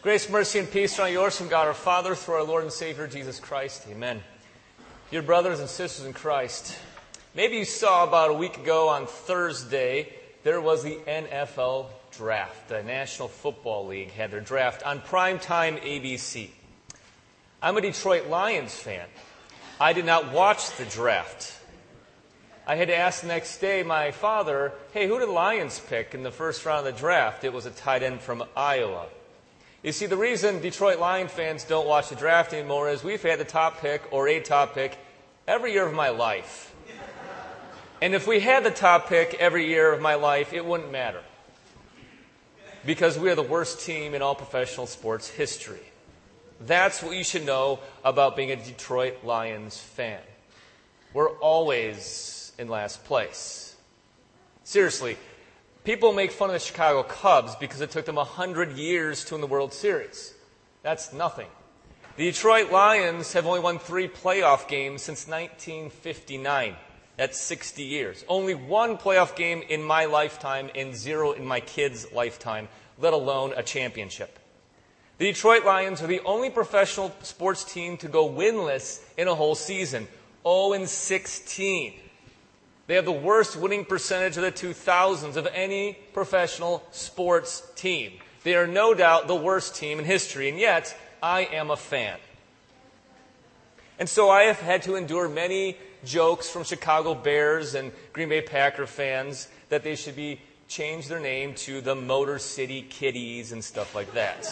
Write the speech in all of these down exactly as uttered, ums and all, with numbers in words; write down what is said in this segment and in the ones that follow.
Grace, mercy, and peace are yours from God our Father through our Lord and Savior Jesus Christ. Amen. Dear brothers and sisters in Christ, maybe you saw about a week ago on Thursday, there was the N F L draft. The National Football League had their draft on primetime A B C. I'm a Detroit Lions fan. I did not watch the draft. I had to ask the next day my father, hey, who did the Lions pick in the first round of the draft? It was a tight end from Iowa. You see, the reason Detroit Lion fans don't watch the draft anymore is we've had the top pick or a top pick every year of my life. And if we had the top pick every year of my life, it wouldn't matter. Because we are the worst team in all professional sports history. That's what you should know about being a Detroit Lions fan. We're always in last place. Seriously. People make fun of the Chicago Cubs because it took them one hundred years to win the World Series. That's nothing. The Detroit Lions have only won three playoff games since nineteen fifty-nine. That's sixty years. Only one playoff game in my lifetime and zero in my kids' lifetime, let alone a championship. The Detroit Lions are the only professional sports team to go winless in a whole season. oh and sixteen. They have the worst winning percentage of the two thousands of any professional sports team. They are no doubt the worst team in history, and yet I am a fan. And so I have had to endure many jokes from Chicago Bears and Green Bay Packer fans that they should be change their name to the Motor City Kitties and stuff like that.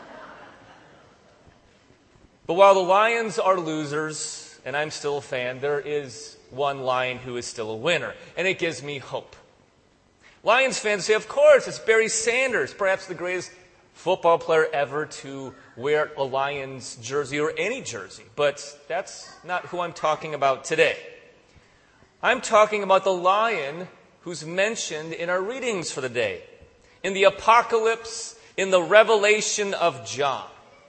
But while the Lions are losers, and I'm still a fan, there is one Lion who is still a winner, and it gives me hope. Lions fans say, of course, it's Barry Sanders, perhaps the greatest football player ever to wear a Lions jersey or any jersey. But that's not who I'm talking about today. I'm talking about the Lion who's mentioned in our readings for the day, in the Apocalypse, in the Revelation of John.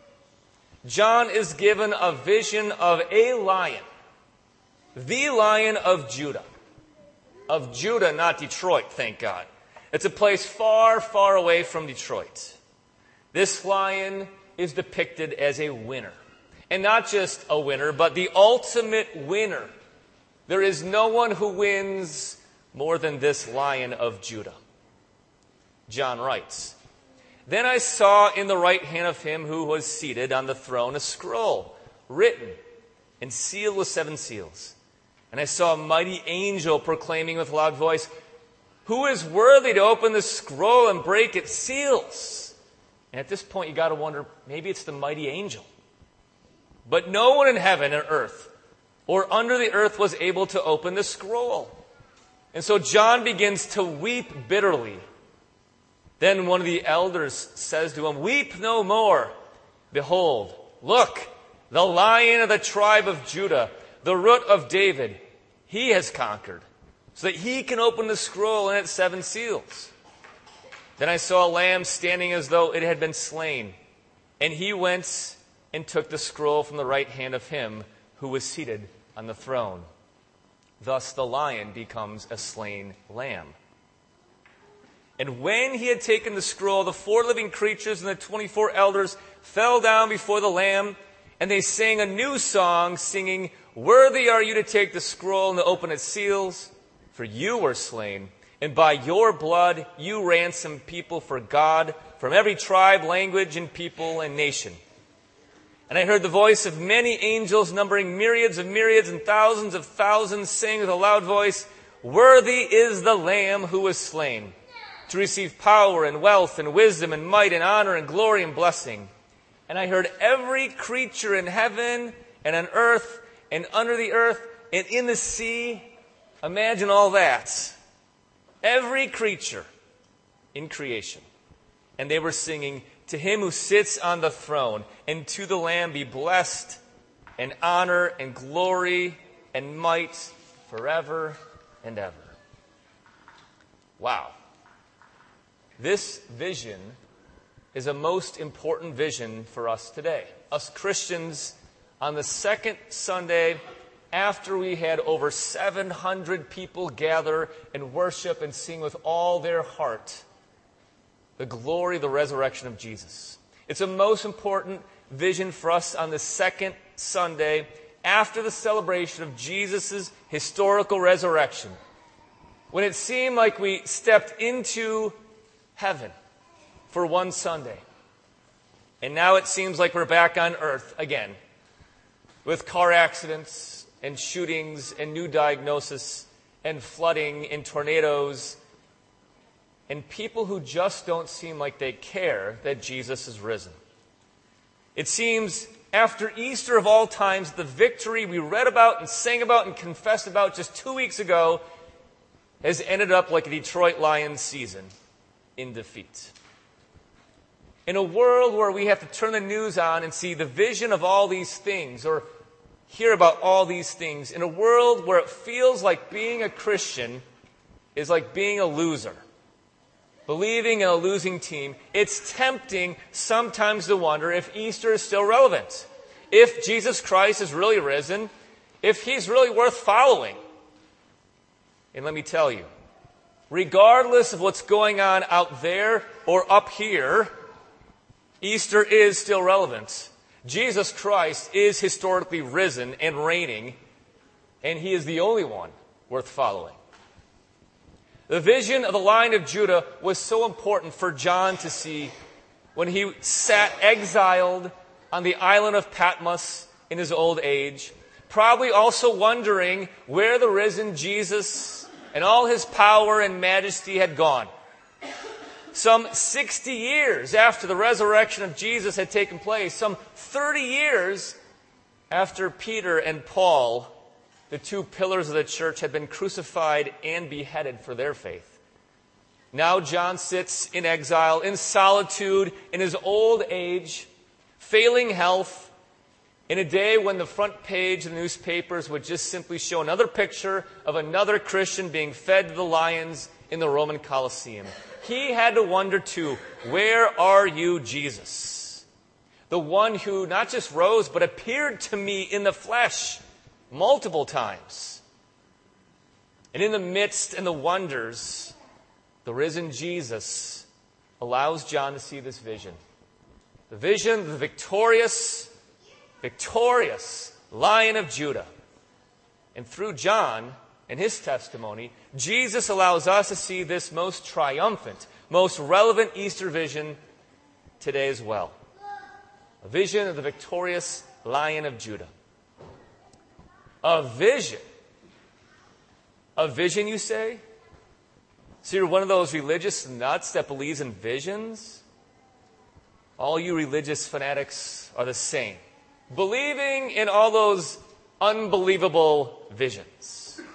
John is given a vision of a lion, the Lion of Judah. Of Judah, not Detroit, thank God. It's a place far, far away from Detroit. This lion is depicted as a winner. And not just a winner, but the ultimate winner. There is no one who wins more than this Lion of Judah. John writes, Then I saw in the right hand of him who was seated on the throne a scroll written and sealed with seven seals. And I saw a mighty angel proclaiming with a loud voice, Who is worthy to open the scroll and break its seals? And at this point, you got to wonder, maybe it's the mighty angel. But no one in heaven and earth or under the earth was able to open the scroll. And so John begins to weep bitterly. Then one of the elders says to him, Weep no more. Behold, look, the Lion of the tribe of Judah, the Root of David, he has conquered, so that he can open the scroll and its seven seals. Then I saw a lamb standing as though it had been slain, and he went and took the scroll from the right hand of him who was seated on the throne. Thus the lion becomes a slain lamb. And when he had taken the scroll, the four living creatures and the twenty-four elders fell down before the Lamb, and they sang a new song, singing, Worthy are you to take the scroll and to open its seals, for you were slain, and by your blood you ransomed people for God from every tribe, language, and people and nation. And I heard the voice of many angels, numbering myriads of myriads and thousands of thousands, saying with a loud voice, Worthy is the Lamb who was slain, to receive power and wealth and wisdom and might and honor and glory and blessing. And I heard every creature in heaven and on earth and under the earth and in the sea. Imagine all that. Every creature in creation. And they were singing, To him who sits on the throne and to the Lamb be blessed and honor and glory and might forever and ever. Wow. This vision is a most important vision for us today. Us Christians, on the second Sunday after we had over seven hundred people gather and worship and sing with all their heart the glory of the resurrection of Jesus. It's a most important vision for us on the second Sunday after the celebration of Jesus' historical resurrection, when it seemed like we stepped into heaven for one Sunday. And now it seems like we're back on earth again, with car accidents and shootings and new diagnoses and flooding and tornadoes and people who just don't seem like they care that Jesus is risen. It seems after Easter of all times, the victory we read about and sang about and confessed about just two weeks ago has ended up like a Detroit Lions season, in defeat. In a world where we have to turn the news on and see the vision of all these things or hear about all these things, in a world where it feels like being a Christian is like being a loser, believing in a losing team, it's tempting sometimes to wonder if Easter is still relevant, if Jesus Christ is really risen, if he's really worth following. And let me tell you, regardless of what's going on out there or up here, Easter is still relevant. Jesus Christ is historically risen and reigning, and he is the only one worth following. The vision of the Lion of Judah was so important for John to see when he sat exiled on the island of Patmos in his old age, probably also wondering where the risen Jesus and all his power and majesty had gone. Some sixty years after the resurrection of Jesus had taken place, some thirty years after Peter and Paul, the two pillars of the church, had been crucified and beheaded for their faith. Now John sits in exile, in solitude, in his old age, failing health, in a day when the front page of the newspapers would just simply show another picture of another Christian being fed to the lions in the Roman Colosseum. He had to wonder too, where are you, Jesus? The one who not just rose, but appeared to me in the flesh multiple times. And in the midst and the wonders, the risen Jesus allows John to see this vision. The vision of the victorious, victorious Lion of Judah. And through John and his testimony, Jesus allows us to see this most triumphant, most relevant Easter vision today as well. A vision of the victorious Lion of Judah. A vision. A vision, you say? So you're one of those religious nuts that believes in visions? All you religious fanatics are the same, believing in all those unbelievable visions.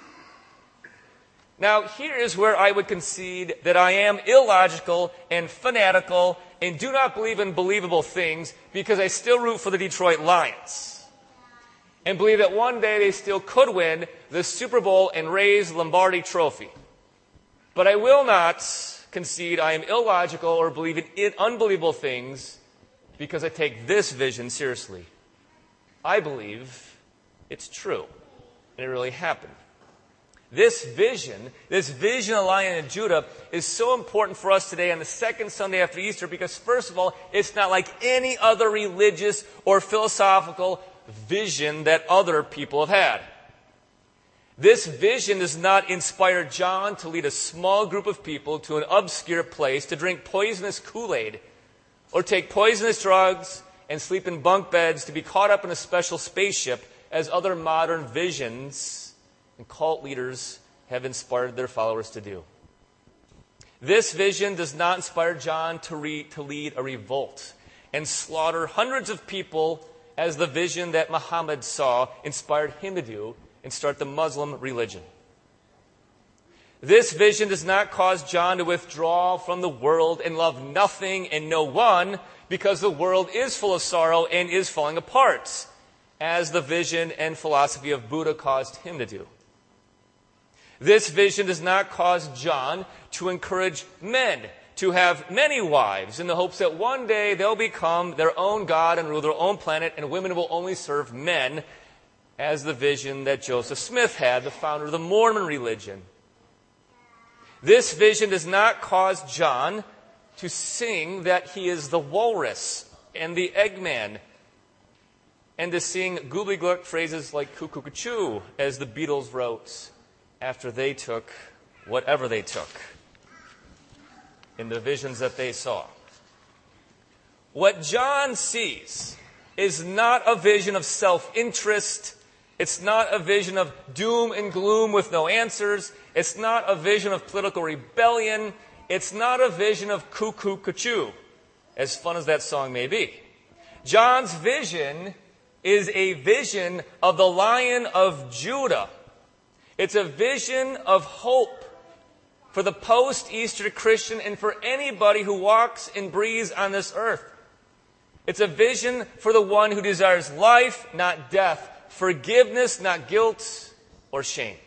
Now, here is where I would concede that I am illogical and fanatical and do not believe in believable things because I still root for the Detroit Lions and believe that one day they still could win the Super Bowl and raise the Lombardi Trophy. But I will not concede I am illogical or believe in unbelievable things because I take this vision seriously. I believe it's true, and it really happened. This vision, this vision of the Lion of Judah is so important for us today on the second Sunday after Easter because, first of all, it's not like any other religious or philosophical vision that other people have had. This vision does not inspire John to lead a small group of people to an obscure place to drink poisonous Kool-Aid or take poisonous drugs and sleep in bunk beds to be caught up in a special spaceship as other modern visions and cult leaders have inspired their followers to do. This vision does not inspire John to, re- to lead a revolt and slaughter hundreds of people as the vision that Muhammad saw inspired him to do and start the Muslim religion. This vision does not cause John to withdraw from the world and love nothing and no one because the world is full of sorrow and is falling apart, as the vision and philosophy of Buddha caused him to do. This vision does not cause John to encourage men to have many wives in the hopes that one day they'll become their own god and rule their own planet and women will only serve men, as the vision that Joseph Smith had, the founder of the Mormon religion. This vision does not cause John to sing that he is the walrus and the Eggman, and to sing gobbledygook phrases like cuckoo-cuckoo, as the Beatles wrote after they took whatever they took in the visions that they saw. What John sees is not a vision of self-interest. It's not a vision of doom and gloom with no answers. It's not a vision of political rebellion. It's not a vision of cuckoo-cuckoo, as fun as that song may be. John's vision is a vision of the Lion of Judah. It's a vision of hope for the post-Easter Christian and for anybody who walks and breathes on this earth. It's a vision for the one who desires life, not death, forgiveness, not guilt or shame.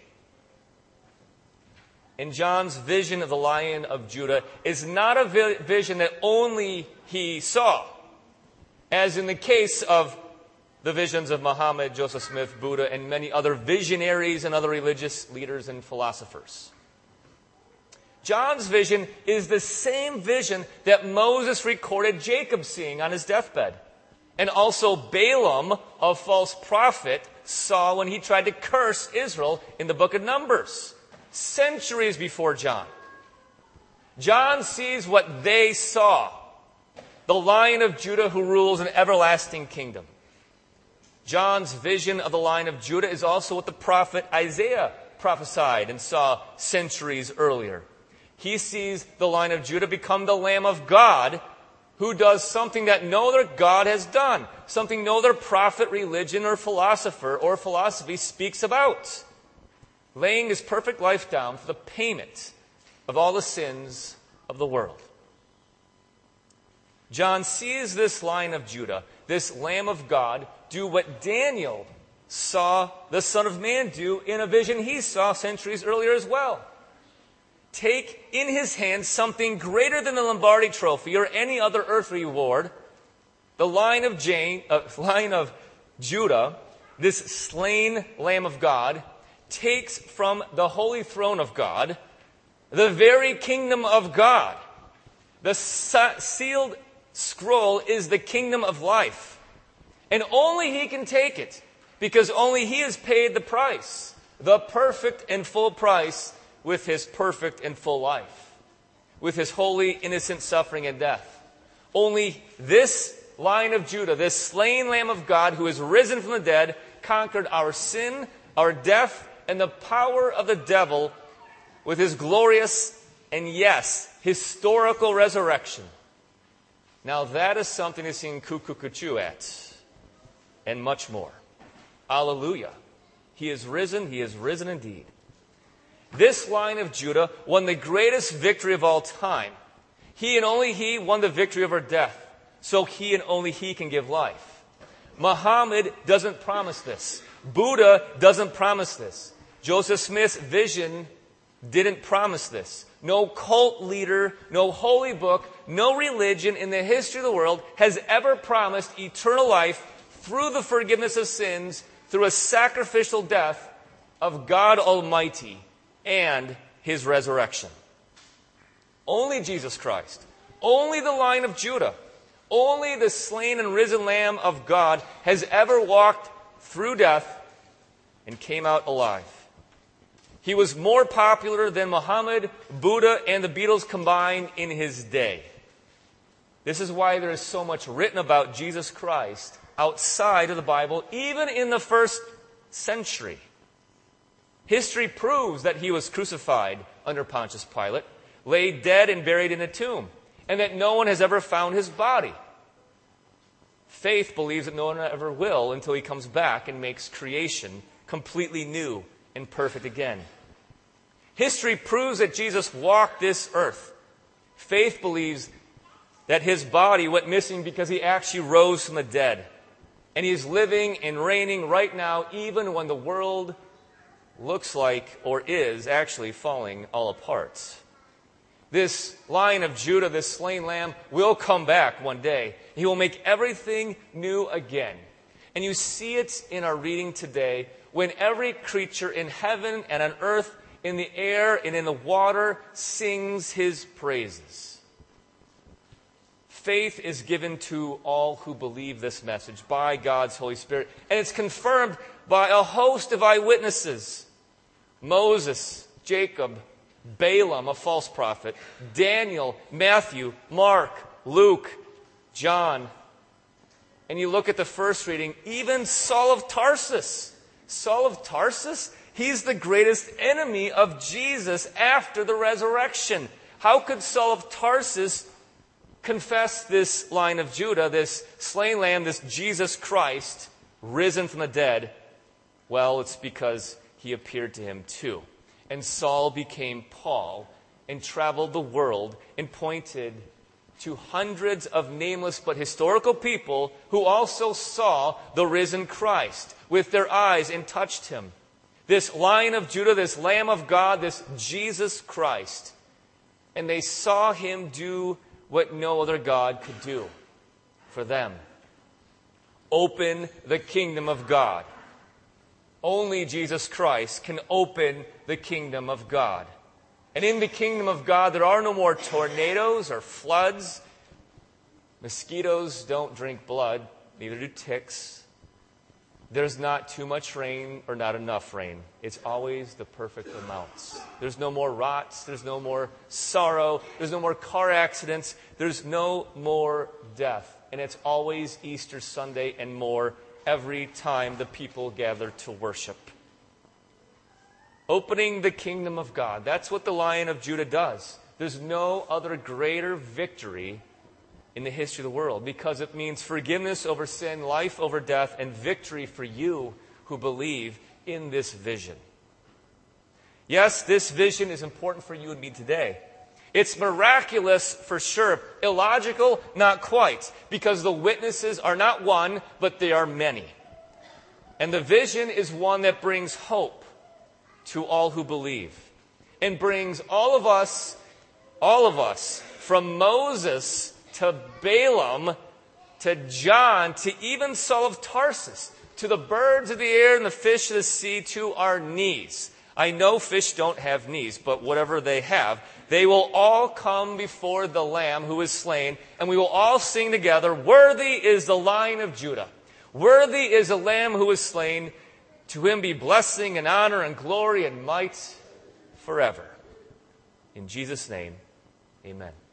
And John's vision of the Lion of Judah is not a vi- vision that only he saw, as in the case of the visions of Muhammad, Joseph Smith, Buddha, and many other visionaries and other religious leaders and philosophers. John's vision is the same vision that Moses recorded Jacob seeing on his deathbed. And also Balaam, a false prophet, saw when he tried to curse Israel in the book of Numbers, centuries before John. John sees what they saw, the Lion of Judah who rules an everlasting kingdom. John's vision of the Lion of Judah is also what the prophet Isaiah prophesied and saw centuries earlier. He sees the Lion of Judah become the Lamb of God, who does something that no other God has done, something no other prophet, religion, or philosopher or philosophy speaks about, laying his perfect life down for the payment of all the sins of the world. John sees this Lion of Judah, this Lamb of God, do what Daniel saw the Son of Man do in a vision he saw centuries earlier as well. Take in his hand something greater than the Lombardi Trophy or any other earthly reward, the Lion of, Jane, uh, Lion of Judah, this slain Lamb of God, takes from the holy throne of God the very kingdom of God. The sealed scroll is the kingdom of life. And only he can take it, because only he has paid the price, the perfect and full price, with his perfect and full life, with his holy, innocent suffering and death. Only this Lion of Judah, this slain Lamb of God who is risen from the dead, conquered our sin, our death, and the power of the devil with his glorious and, yes, historical resurrection. Now that is something to sing cuckoo-cuckoo at, and much more. Alleluia. He is risen, he is risen indeed. This Lion of Judah won the greatest victory of all time. He and only he won the victory over death. So he and only he can give life. Muhammad doesn't promise this. Buddha doesn't promise this. Joseph Smith's vision didn't promise this. No cult leader, no holy book, no religion in the history of the world has ever promised eternal life through the forgiveness of sins, through a sacrificial death of God Almighty and his resurrection. Only Jesus Christ, only the Lion of Judah, only the slain and risen Lamb of God has ever walked through death and came out alive. He was more popular than Muhammad, Buddha, and the Beatles combined in his day. This is why there is so much written about Jesus Christ outside of the Bible, even in the first century. History proves that he was crucified under Pontius Pilate, lay dead and buried in a tomb, and that no one has ever found his body. Faith believes that no one ever will until he comes back and makes creation completely new and perfect again. History proves that Jesus walked this earth. Faith believes that his body went missing because he actually rose from the dead. And he is living and reigning right now, even when the world looks like or is actually falling all apart. This Lion of Judah, this slain lamb, will come back one day. He will make everything new again. And you see it in our reading today when every creature in heaven and on earth, in the air and in the water, sings his praises. Faith is given to all who believe this message by God's Holy Spirit. And it's confirmed by a host of eyewitnesses. Moses, Jacob, Balaam, a false prophet, Daniel, Matthew, Mark, Luke, John. And you look at the first reading, even Saul of Tarsus. Saul of Tarsus, he's the greatest enemy of Jesus after the resurrection. How could Saul of Tarsus confess this Lion of Judah, this slain lamb, this Jesus Christ, risen from the dead? Well, it's because he appeared to him too. And Saul became Paul and traveled the world and pointed to hundreds of nameless but historical people who also saw the risen Christ with their eyes and touched him. This Lion of Judah, this Lamb of God, this Jesus Christ. And they saw him do what no other God could do for them. Open the kingdom of God. Only Jesus Christ can open the kingdom of God. And in the kingdom of God, there are no more tornadoes or floods. Mosquitoes don't drink blood, neither do ticks. There's not too much rain or not enough rain. It's always the perfect amounts. There's no more rots. There's no more sorrow. There's no more car accidents. There's no more death. And it's always Easter Sunday and more every time the people gather to worship. Opening the kingdom of God. That's what the Lion of Judah does. There's no other greater victory in the history of the world, because it means forgiveness over sin, life over death, and victory for you who believe in this vision. Yes, this vision is important for you and me today. It's miraculous for sure. Illogical, not quite, because the witnesses are not one, but they are many. And the vision is one that brings hope to all who believe, and brings all of us, all of us, from Moses to Balaam, to John, to even Saul of Tarsus, to the birds of the air and the fish of the sea, to our knees. I know fish don't have knees, but whatever they have, they will all come before the Lamb who is slain, and we will all sing together, "Worthy is the Lion of Judah. Worthy is the Lamb who is slain. To him be blessing and honor and glory and might forever." In Jesus' name, amen.